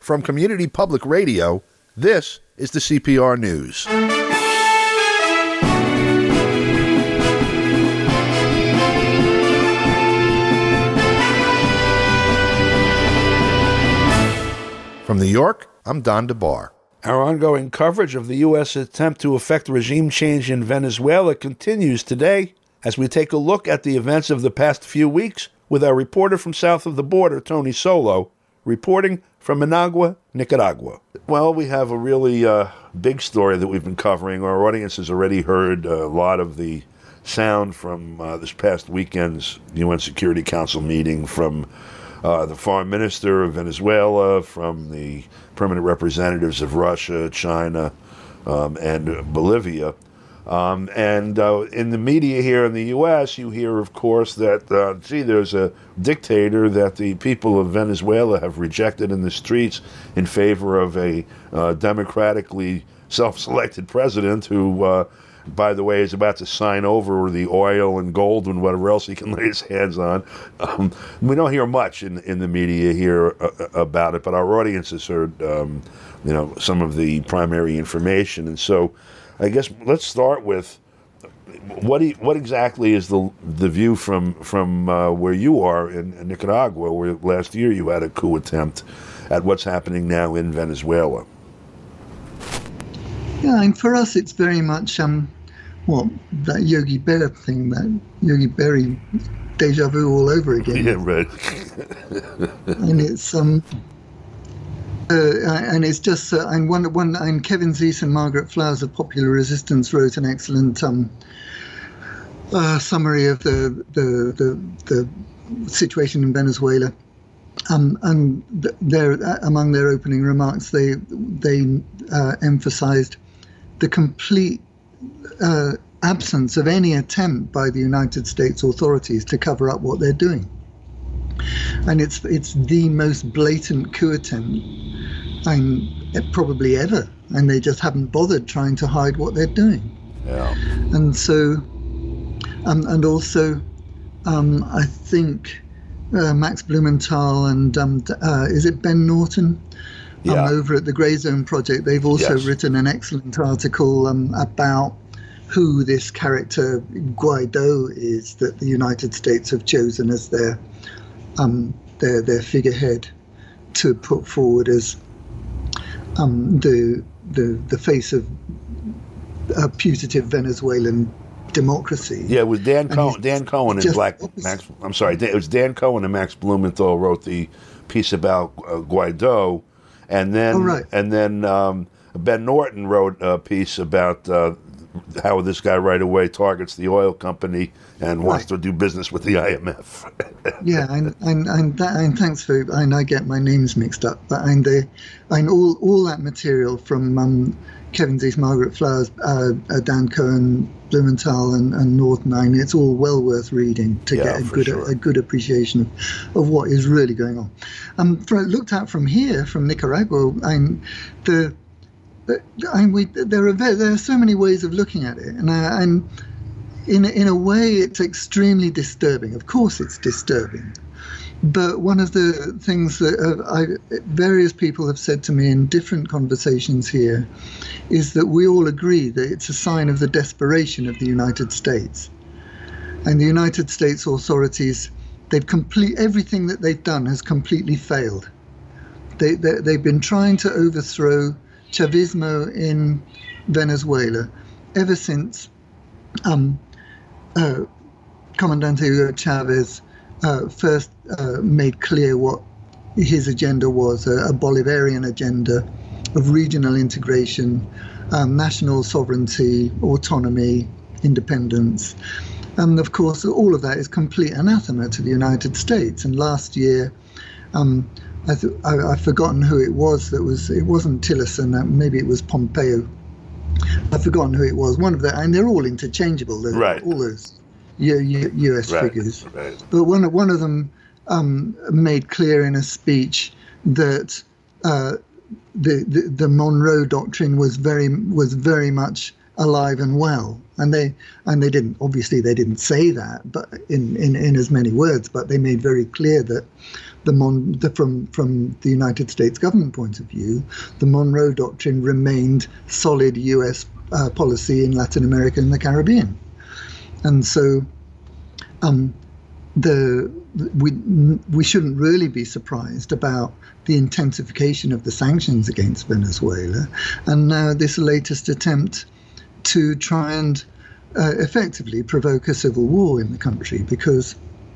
From Community Public Radio, this is the CPR News. From New York, I'm Don DeBar. Our ongoing coverage of the U.S. attempt to effect regime change in Venezuela continues today as we take a look at the events of the past few weeks with our reporter from south of the border, Tony Solo, reporting from Managua, Nicaragua. Well, we have a really big story that we've been covering. Our audience has already heard a lot of the sound from this past weekend's UN Security Council meeting from the foreign minister of Venezuela, from the permanent representatives of Russia, China, and Bolivia. And in the media here in the U.S., you hear, of course, that, there's a dictator that the people of Venezuela have rejected in the streets in favor of a democratically self-selected president who, by the way, is about to sign over the oil and gold and whatever else he can lay his hands on. We don't hear much in the media here about it, but our audience has heard, some of the primary information. And so I guess let's start with what exactly is the view from where you are in Nicaragua, where last year you had a coup attempt, at what's happening now in Venezuela. Yeah, and for us it's very much that Yogi Berra thing, that Yogi Berra deja vu all over again. Yeah, right. And it's and it's just and one and Kevin Zeese and Margaret Flowers of Popular Resistance wrote an excellent summary of the situation in Venezuela. And among their opening remarks, they emphasized the complete absence of any attempt by the United States authorities to cover up what they're doing. And it's the most blatant coup attempt probably ever, and they just haven't bothered trying to hide what they're doing. Yeah. And so, and also, I think Max Blumenthal and is it Ben Norton? Yeah. Over at the Grey Zone Project, they've also written an excellent article about who this character Guaido is that the United States have chosen as their figurehead to put forward as the face of a putative Venezuelan democracy. Yeah, it was Dan Cohen and Max. I'm sorry, it was Dan Cohen and Max Blumenthal wrote the piece about Guaido, and then Ben Norton wrote a piece about how this guy right away targets the oil company and wants to do business with the IMF. Yeah, and thanks for. And I get my names mixed up, but all that material from Kevin Zeese, Margaret Flowers, Dan Cohen, Blumenthal, and Norton. It's all well worth reading to get a good appreciation of what is really going on. Looked at from here, from Nicaragua, there are so many ways of looking at it, and in a way it's extremely disturbing. Of course it's disturbing, but one of the things that various people have said to me in different conversations here is that we all agree that it's a sign of the desperation of the United States. And the United States authorities, everything that they've done has completely failed. They've been trying to overthrow Chavismo in Venezuela ever since Comandante Hugo Chavez first made clear what his agenda was, a Bolivarian agenda of regional integration, national sovereignty, autonomy, independence. And of course, all of that is complete anathema to the United States. And last year, I've forgotten who it was. It wasn't Tillerson. Maybe it was Pompeo. I've forgotten who it was. One of the, and they're all interchangeable. Right. All those U.S. figures. Right. But one of them made clear in a speech that the Monroe Doctrine was very much alive and well, and they didn't say that, but in as many words, but they made very clear that from the United States government point of view, the Monroe Doctrine remained solid U.S. Policy in Latin America and the Caribbean, and so we shouldn't really be surprised about the intensification of the sanctions against Venezuela, and now this latest attempt to try and effectively provoke a civil war in the country, because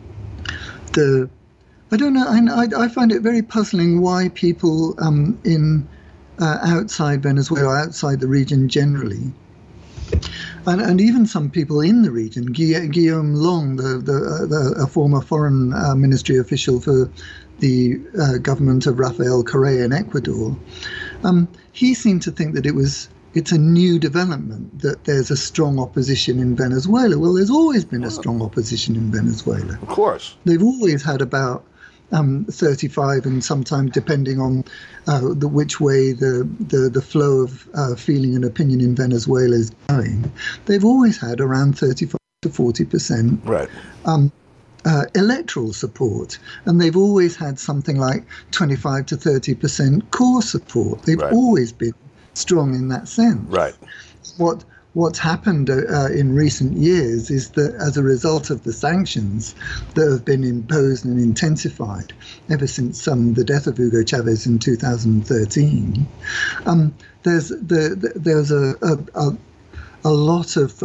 I don't know. I find it very puzzling why people in outside Venezuela, outside the region generally, and even some people in the region, Guillaume Long, a former foreign ministry official for the government of Rafael Correa in Ecuador, he seemed to think that it's a new development that there's a strong opposition in Venezuela. Well, there's always been a strong opposition in Venezuela. Of course. They've always had about 35, and sometimes depending on which way the flow of feeling and opinion in Venezuela is going, they've always had around 35 to 40% right. Electoral support, and they've always had something like 25 to 30% core support. They've right. always been strong in that sense. Right. What's happened in recent years is that as a result of the sanctions that have been imposed and intensified ever since the death of Hugo Chavez in 2013, there's a lot of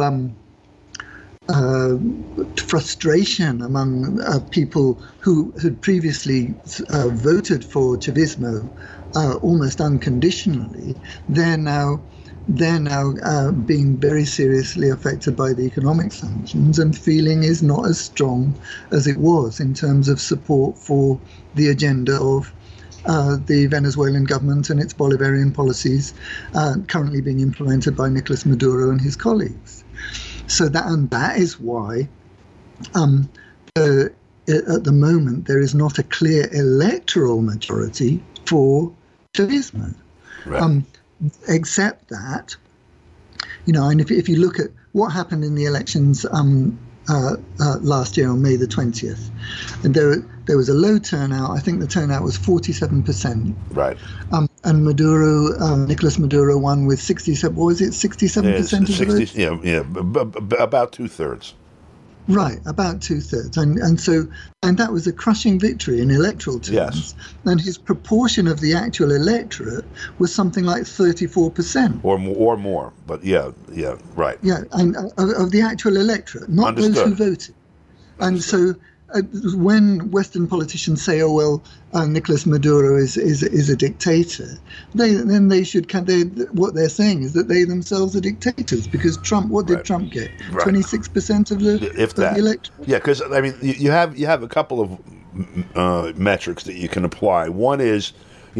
frustration among people who had previously voted for Chavismo almost unconditionally. They're now being very seriously affected by the economic sanctions, and feeling is not as strong as it was in terms of support for the agenda of the Venezuelan government and its Bolivarian policies currently being implemented by Nicolas Maduro and his colleagues. So that is why at the moment there is not a clear electoral majority for Chavismo. Right. Except that, and if you look at what happened in the elections last year on May the 20th, and there was a low turnout. I think the turnout was 47%. Right. And Nicolas Maduro won with 67. What was it? 67% of the votes. Yeah, about 2/3. Right, about 2/3, and that was a crushing victory in electoral terms. Yes. And his proportion of the actual electorate was something like 34%, or more. But yeah, right. Yeah, and of the actual electorate, not Understood. those who voted. And so, when Western politicians say, "Oh well, Nicolas Maduro is a dictator," they should what they're saying is that they themselves are dictators, because Trump. What did Right. Trump get? Right. 26% of the electorate. Yeah, because I mean, you have a couple of metrics that you can apply. One is,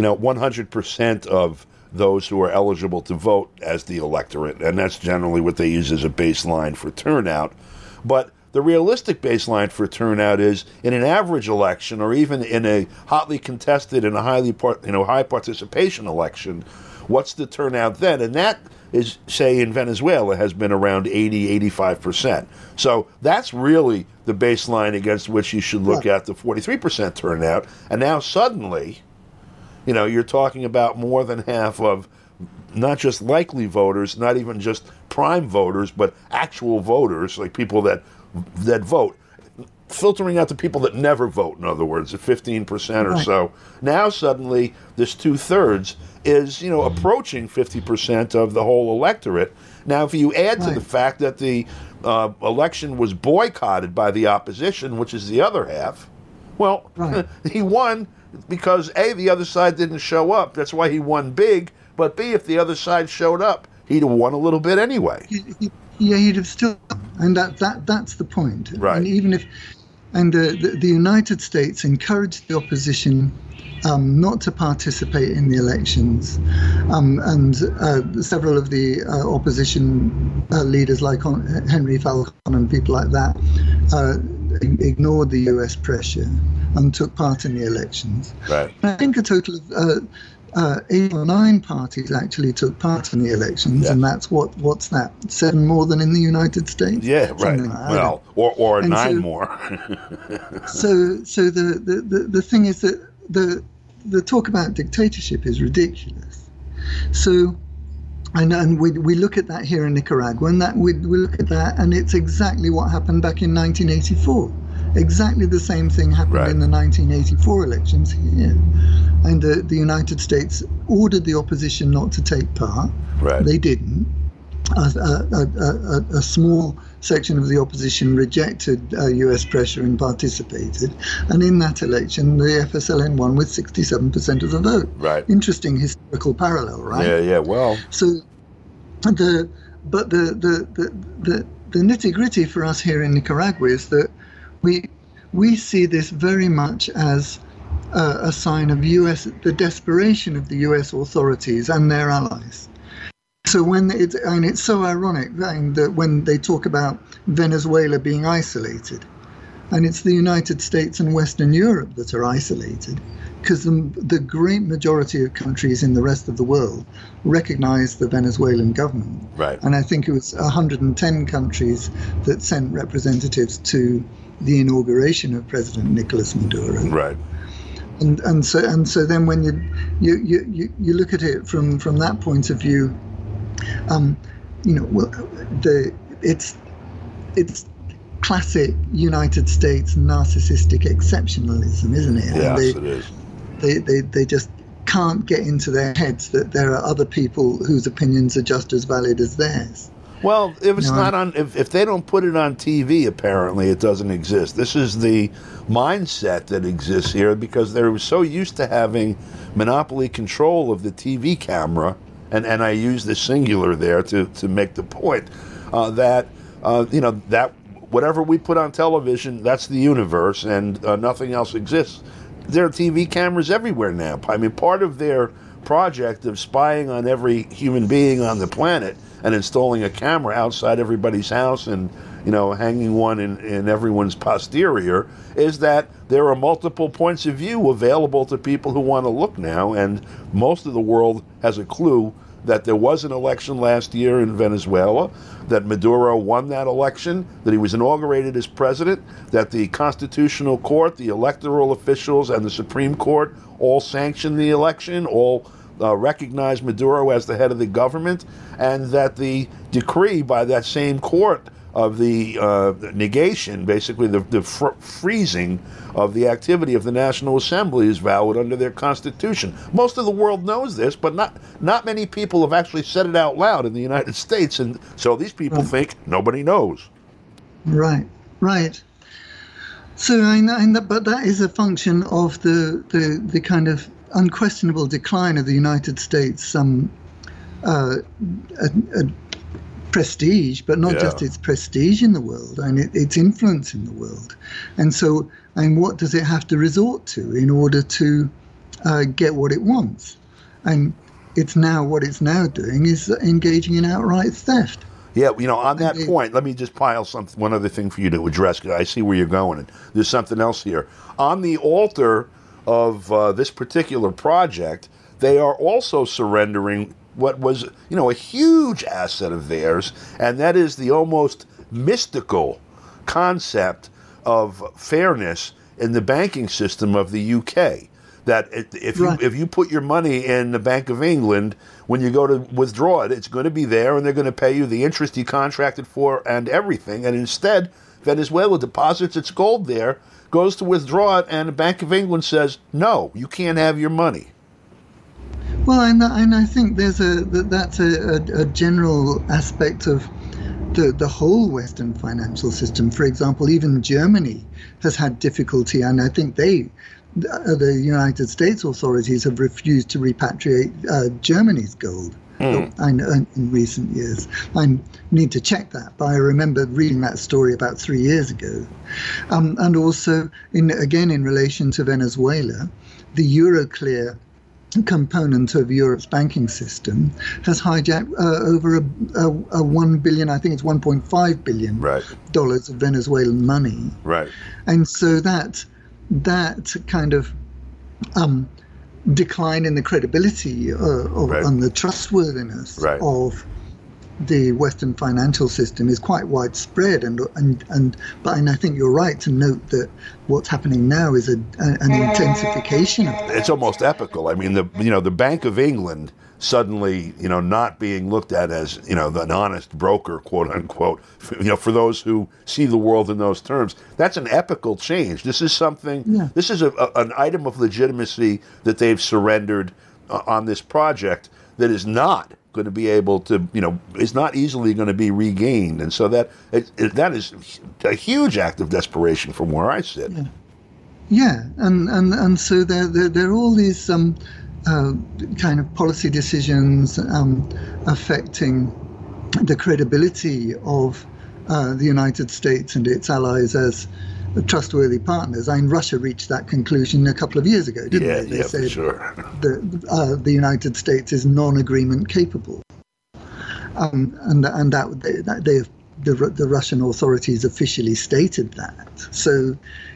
100% of those who are eligible to vote as the electorate, and that's generally what they use as a baseline for turnout. But the realistic baseline for turnout is in an average election, or even in a hotly contested and a high participation election, what's the turnout then? And that is, say, in Venezuela, has been around 80-85%. So that's really the baseline against which you should look at the 43% turnout. And now suddenly, you're talking about more than half of not just likely voters, not even just prime voters, but actual voters, like people that vote, filtering out the people that never vote, in other words, at 15% or so. Now suddenly this 2/3 is, approaching 50% of the whole electorate. Now, if you add to the fact that the election was boycotted by the opposition, which is the other half, well, he won because A, the other side didn't show up. That's why he won big. But B, if the other side showed up, he'd have won a little bit anyway. Yeah, he'd have still, and that's the point. Right. And even if, the United States encouraged the opposition not to participate in the elections, and several of the opposition leaders like Henry Falcon and people like that ignored the U.S. pressure and took part in the elections. Right. I think a total of 8 or 9 parties actually took part in the elections, and that's what's that? 7 more than in the United States? Yeah, right. Well, or 9 more. so the thing is that the talk about dictatorship is ridiculous. So, and we look at that here in Nicaragua, and that we look at that, and it's exactly what happened back in 1984. Exactly the same thing happened in the 1984 elections here. And the United States ordered the opposition not to take part. Right. They didn't. A small section of the opposition rejected U.S. pressure and participated. And in that election, the FSLN won with 67% of the vote. Right. Interesting historical parallel, right? Yeah. Well. So, the nitty-gritty for us here in Nicaragua is that we see this very much as a sign of the desperation of the U.S. authorities and their allies. So it's so ironic that when they talk about Venezuela being isolated, and it's the United States and Western Europe that are isolated, because the great majority of countries in the rest of the world recognize the Venezuelan government. Right. And I think it was 110 countries that sent representatives to the inauguration of President Nicolas Maduro. Right. And so then when you look at it from that point of view, it's classic United States narcissistic exceptionalism, isn't it? Yes, it is. They just can't get into their heads that there are other people whose opinions are just as valid as theirs. Well, if it's not on, if they don't put it on TV, apparently it doesn't exist. This is the mindset that exists here because they're so used to having monopoly control of the TV camera, and I use the singular there to make the point that that whatever we put on television, that's the universe, and nothing else exists. There are TV cameras everywhere now. I mean, part of their project of spying on every human being on the planet and installing a camera outside everybody's house and hanging one in everyone's posterior is that there are multiple points of view available to people who want to look now, and most of the world has a clue that there was an election last year in Venezuela, that Maduro won that election, that he was inaugurated as president, that the Constitutional Court, the electoral officials, and the Supreme Court all sanctioned the election, all recognized Maduro as the head of the government, and that the decree by that same court of the negation, basically the freezing of the activity of the National Assembly, is valid under their constitution. Most of the world knows this, but not many people have actually said it out loud in the United States, and so these people think nobody knows. Right. So, but that is a function of the kind of unquestionable decline of the United States prestige, but not just its prestige in the world and its influence in the world. And so, what does it have to resort to in order to get what it wants? And what it's now doing is engaging in outright theft. Yeah, on that point, let me just pile one other thing for you to address, because I see where you're going. And there's something else here. On the altar of this particular project, they are also surrendering what was, a huge asset of theirs, and that is the almost mystical concept of fairness in the banking system of the UK. That if you put your money in the Bank of England, when you go to withdraw it, it's going to be there, and they're going to pay you the interest you contracted for and everything. And instead, Venezuela deposits its gold there, goes to withdraw it, and the Bank of England says, no, you can't have your money. Well, and I think that's a general aspect of the whole Western financial system. For example, even Germany has had difficulty, and I think the United States authorities have refused to repatriate Germany's gold in recent years. I need to check that, but I remember reading that story about 3 years ago. And also, in relation to Venezuela, the Euroclear component of Europe's banking system has hijacked over a 1 billion, I think it's $1.5 billion dollars of Venezuelan money. Right. And so that kind of decline in the credibility and the trustworthiness of the Western financial system is quite widespread, but I think you're right to note that what's happening now is an intensification of that. It's almost epical. I mean, the Bank of England suddenly, not being looked at as, an honest broker, quote unquote, for those who see the world in those terms. That's an epical change. This is something, this is an item of legitimacy that they've surrendered on this project that is not going to be able to, is not easily going to be regained. And so that is a huge act of desperation from where I sit. Yeah. And so there are all these kind of policy decisions affecting the credibility of the United States and its allies as trustworthy partners. I mean, Russia reached that conclusion a couple of years ago, didn't they? They said for sure. The United States is non-agreement capable, and that the Russian authorities officially stated that. So,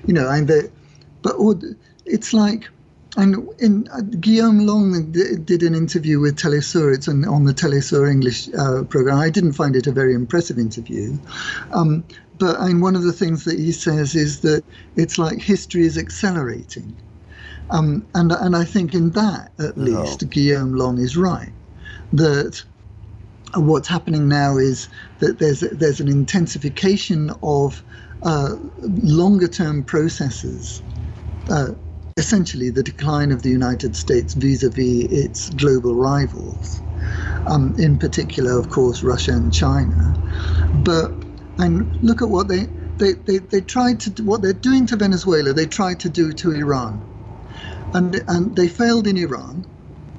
it's like. And Guillaume Long did an interview with Telesur. It's on the Telesur English program. I didn't find it a very impressive interview. But one of the things that he says is that it's like history is accelerating. And I think in that, at least, Guillaume Long is right. That what's happening now is that there's an intensification of longer-term processes, essentially the decline of the United States vis-a-vis its global rivals, in particular, of course, Russia and China. And look at what they tried to do, what they're doing to Venezuela. They tried to do to Iran, and they failed in Iran.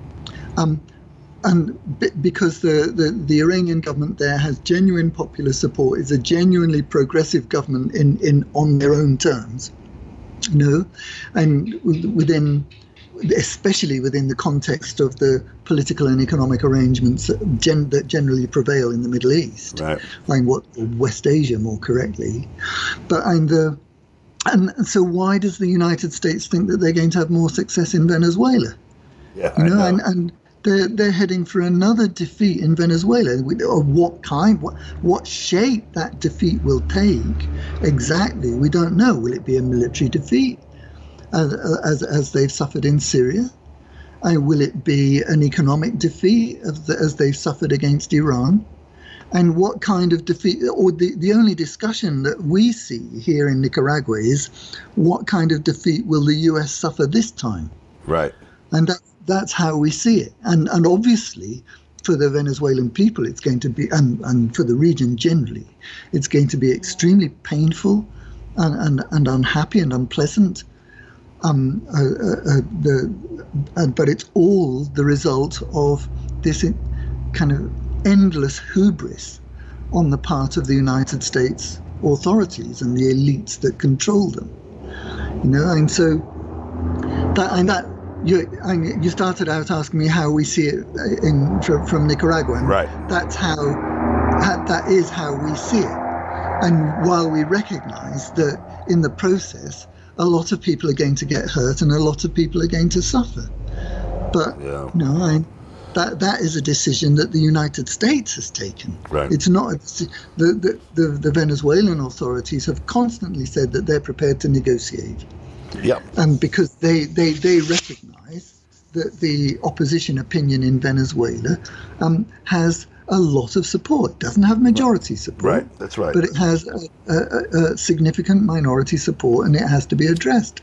Because the Iranian government there has genuine popular support, is a genuinely progressive government on their own terms. And especially within the context of the political and economic arrangements that generally prevail in the Middle East, right? West Asia, more correctly. But so why does the United States think that they're going to have more success in Venezuela? Yeah, I know. And they're heading for another defeat in Venezuela. Of what kind, what shape that defeat will take exactly, we don't know. Will it be a military defeat, as they've suffered in Syria? Will it be an economic defeat, as they've suffered against Iran? And what kind of defeat, or the only discussion that we see here in Nicaragua is what kind of defeat will the US suffer this time? Right. And that's how we see it. And obviously, for the Venezuelan people, it's going to be, and for the region generally, it's going to be extremely painful and unhappy and unpleasant. But it's all the result of this kind of endless hubris on the part of the United States authorities and the elites that control them. And so that. You started out asking me how we see it from Nicaragua. And right. That is how we see it. And while we recognize that in the process, a lot of people are going to get hurt and a lot of people are going to suffer. But that is a decision that the United States has taken. Right. It's not the Venezuelan authorities have constantly said that they're prepared to negotiate. Yeah. And because they recognize that the opposition opinion in Venezuela has a lot of support. It doesn't have majority support. Right, that's right. But it has a significant minority support, and it has to be addressed.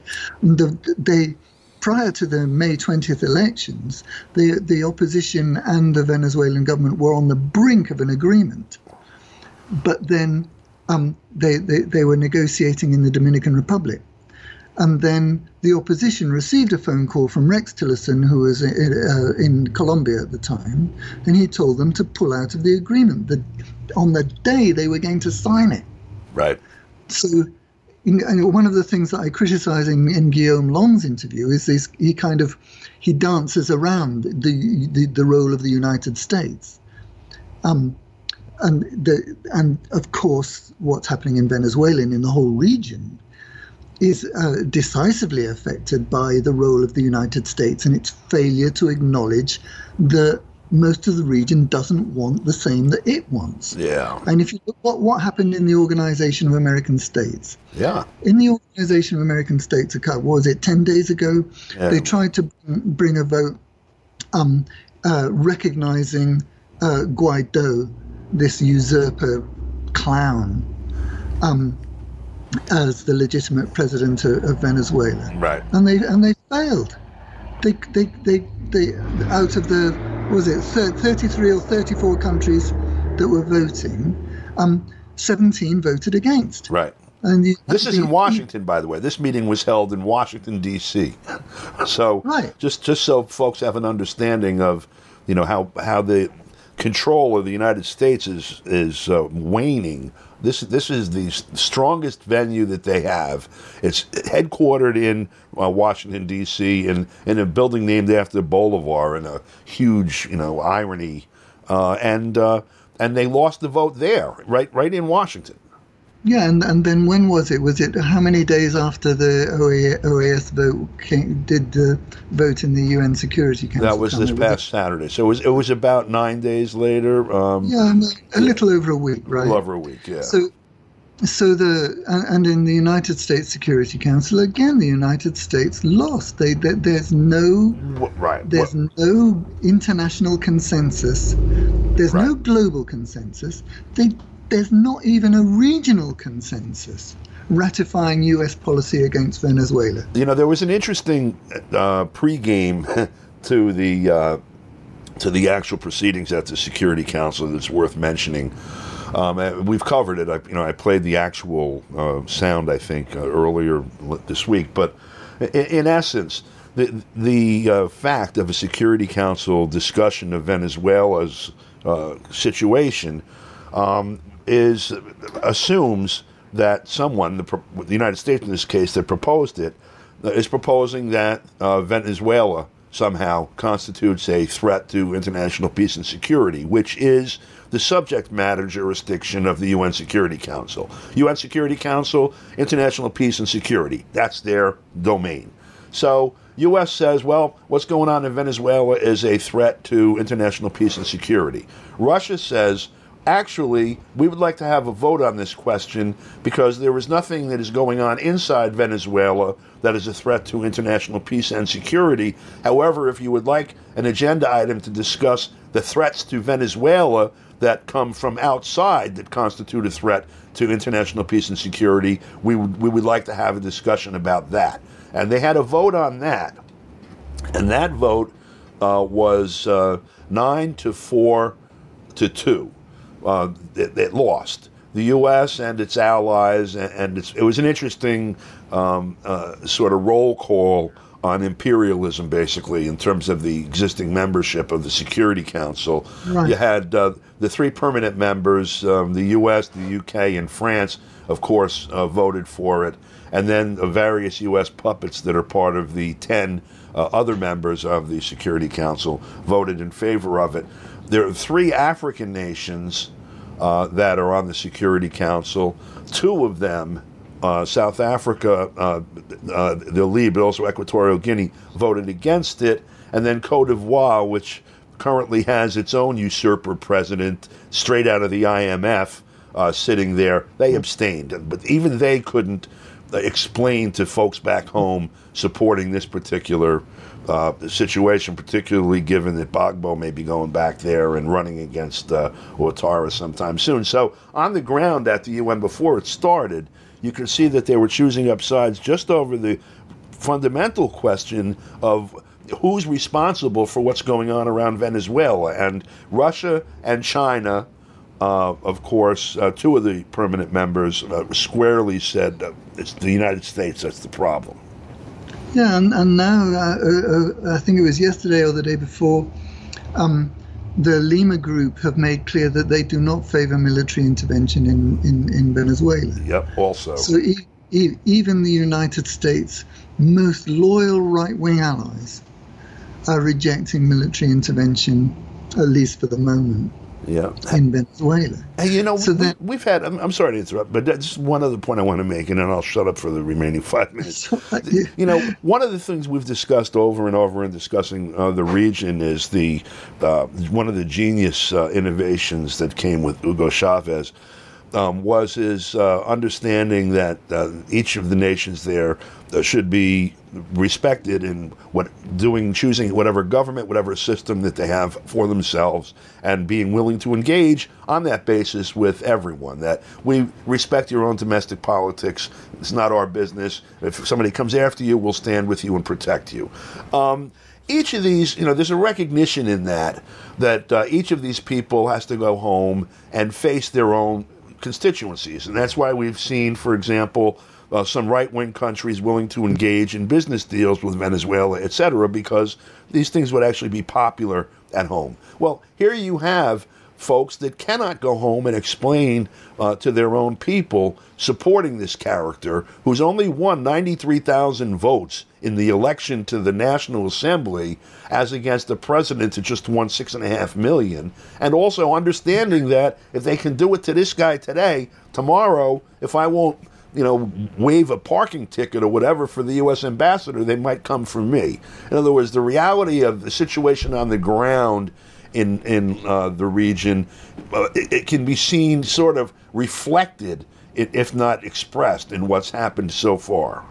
Prior to the May 20th elections, the opposition and the Venezuelan government were on the brink of an agreement. But then they were negotiating in the Dominican Republic. And then the opposition received a phone call from Rex Tillerson, who was in Colombia at the time, and he told them to pull out of the agreement on the day they were going to sign it. Right. So one of the things that I criticize in Guillaume Long's interview is this: he dances around the role of the United States, and of course what's happening in Venezuela and in the whole region is decisively affected by the role of the United States and its failure to acknowledge that most of the region doesn't want the same that it wants. Yeah. And if you look at what happened in the Organization of American States. Yeah. In the Organization of American States, what was it, 10 days ago? Yeah. They tried to bring a vote recognizing Guaido, this usurper clown, as the legitimate president of Venezuela. Right. And they failed. They out of the, was it 33 or 34 countries that were voting, 17 voted against. Right. And this is in Washington, by the way. This meeting was held in Washington, D.C. So right. just so folks have an understanding of, how the control of the United States is waning. This is the strongest venue that they have. It's headquartered in Washington, D.C., in a building named after Bolivar, in a huge, irony. And they lost the vote there, right in Washington. Yeah, and then when was it? Was it how many days after the OAS vote did the vote in the UN Security Council? That was this past Saturday. So it was about 9 days later. A little over a week, right? A little over a week, yeah. So and in the United States Security Council, again, the United States lost. There's no no international consensus. There's no global consensus. There's not even a regional consensus ratifying U.S. policy against Venezuela. There was an interesting pregame to the actual proceedings at the Security Council that's worth mentioning. We've covered it. I played the actual sound, I think, earlier this week. But in essence, the fact of a Security Council discussion of Venezuela's situation assumes that someone, the United States in this case, that proposed it, is proposing that Venezuela somehow constitutes a threat to international peace and security, which is the subject matter jurisdiction of the UN Security Council. UN Security Council, international peace and security, that's their domain. So U.S. says, well, what's going on in Venezuela is a threat to international peace and security. Russia says, actually, we would like to have a vote on this question because there is nothing that is going on inside Venezuela that is a threat to international peace and security. However, if you would like an agenda item to discuss the threats to Venezuela that come from outside that constitute a threat to international peace and security, we would like to have a discussion about that. And they had a vote on that. And that vote was 9-4-2. It lost. The U.S. and its allies, and it was an interesting sort of roll call on imperialism, basically, in terms of the existing membership of the Security Council. Right. You had the three permanent members, the U.S., the U.K., and France, of course, voted for it, and then the various U.S. puppets that are part of the 10 other members of the Security Council voted in favor of it. There are 3 African nations that are on the Security Council. 2 of them, South Africa, the lead, but also Equatorial Guinea, voted against it. And then Cote d'Ivoire, which currently has its own usurper president straight out of the IMF sitting there, they abstained. But even they couldn't explain to folks back home supporting this particular situation, particularly given that Gbagbo may be going back there and running against Ouattara sometime soon. So on the ground at the UN before it started, you could see that they were choosing up sides just over the fundamental question of who's responsible for what's going on around Venezuela. And Russia and China, of course, 2 of the permanent members squarely said it's the United States that's the problem. Yeah, and now, I think it was yesterday or the day before, the Lima Group have made clear that they do not favor military intervention in Venezuela. Yep, also. So even the United States' most loyal right-wing allies are rejecting military intervention, at least for the moment. in Venezuela. And So then- we've had, I'm sorry to interrupt, but that's one other point I want to make, and then I'll shut up for the remaining 5 minutes. One of the things we've discussed over and over in discussing the region is one of the genius innovations that came with Hugo Chavez was his understanding that each of the nations there should be respected in choosing whatever government, whatever system that they have for themselves, and being willing to engage on that basis with everyone. That we respect your own domestic politics. It's not our business. If somebody comes after you, we'll stand with you and protect you. Each of these, there's a recognition in that each of these people has to go home and face their own constituencies. And that's why we've seen, for example, some right-wing countries willing to engage in business deals with Venezuela, et cetera, because these things would actually be popular at home. Well, here you have folks that cannot go home and explain to their own people supporting this character who's only won 93,000 votes in the election to the National Assembly as against the president who just won 6.5 million, and also understanding that if they can do it to this guy today, tomorrow, if I won't waive a parking ticket or whatever for the U.S. ambassador, they might come for me. In other words, the reality of the situation on the ground in the region, it can be seen sort of reflected, if not expressed, in what's happened so far.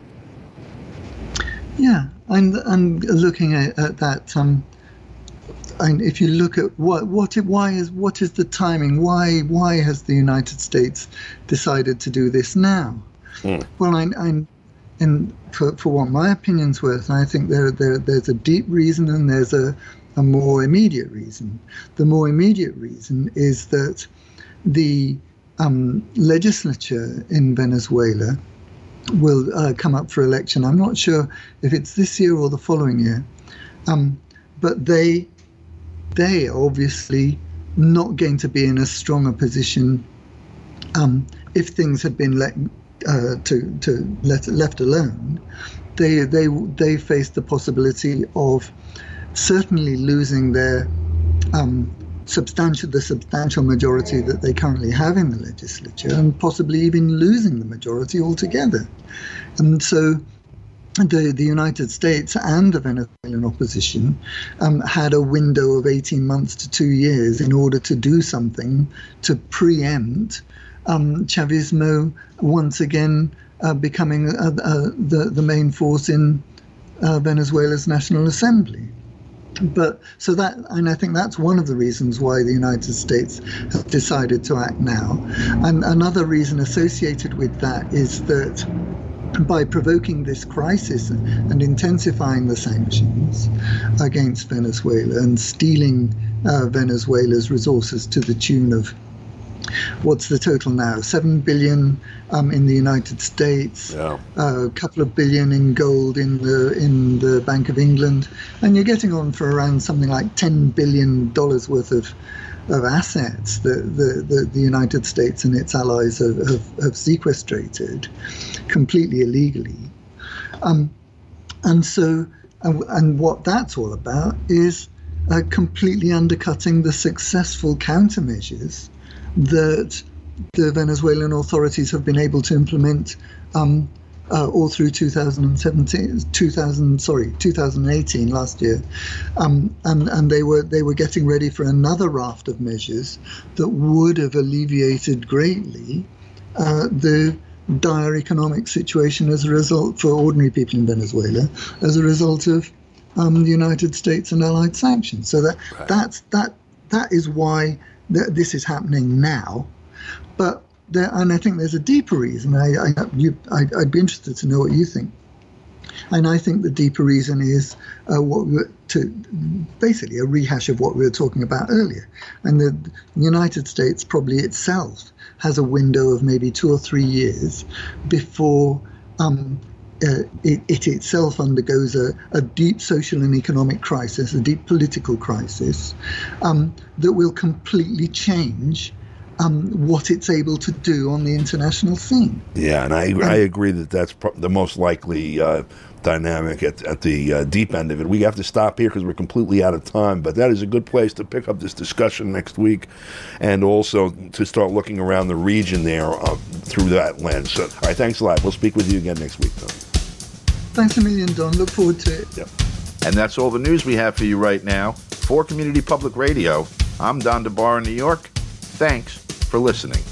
Yeah, I'm looking at that. And if you look at what is the timing? Why has the United States decided to do this now? Well, and for what my opinion's worth, I think there's a deep reason and there's a more immediate reason. The more immediate reason is that the legislature in Venezuela will come up for election. I'm not sure if it's this year or the following year, but they are obviously not going to be in a stronger position if things had been left alone. They face the possibility of certainly losing their substantial majority that they currently have in the legislature, and possibly even losing the majority altogether. And so the United States and the Venezuelan opposition had a window of 18 months to 2 years in order to do something to preempt Chavismo once again becoming the main force in Venezuela's National Assembly. And I think that's one of the reasons why the United States has decided to act now. And another reason associated with that is that by provoking this crisis and intensifying the sanctions against Venezuela and stealing Venezuela's resources to the tune of, what's the total now? 7 billion in the United States, a couple of billion in gold in the Bank of England, and you're getting on for around something like $10 billion worth of assets that the United States and its allies have sequestrated completely illegally. And what that's all about is completely undercutting the successful countermeasures that the Venezuelan authorities have been able to implement all through 2018, last year, and they were getting ready for another raft of measures that would have alleviated greatly the dire economic situation as a result for ordinary people in Venezuela as a result of the United States and allied sanctions. So that is why this is happening now, and I think there's a deeper reason. I'd be interested to know what you think. And I think the deeper reason is basically a rehash of what we were talking about earlier. And the United States probably itself has a window of maybe 2 or 3 years before it itself undergoes a deep social and economic crisis, a deep political crisis that will completely change what it's able to do on the international scene. Yeah, and I agree that that's the most likely dynamic at the deep end of it. We have to stop here because we're completely out of time, but that is a good place to pick up this discussion next week, and also to start looking around the region there through that lens. So, all right, thanks a lot. We'll speak with you again next week, Don. Thanks a million, Don. Look forward to it. Yep. And that's all the news we have for you right now. For Community Public Radio, I'm Don DeBar in New York. Thanks for listening.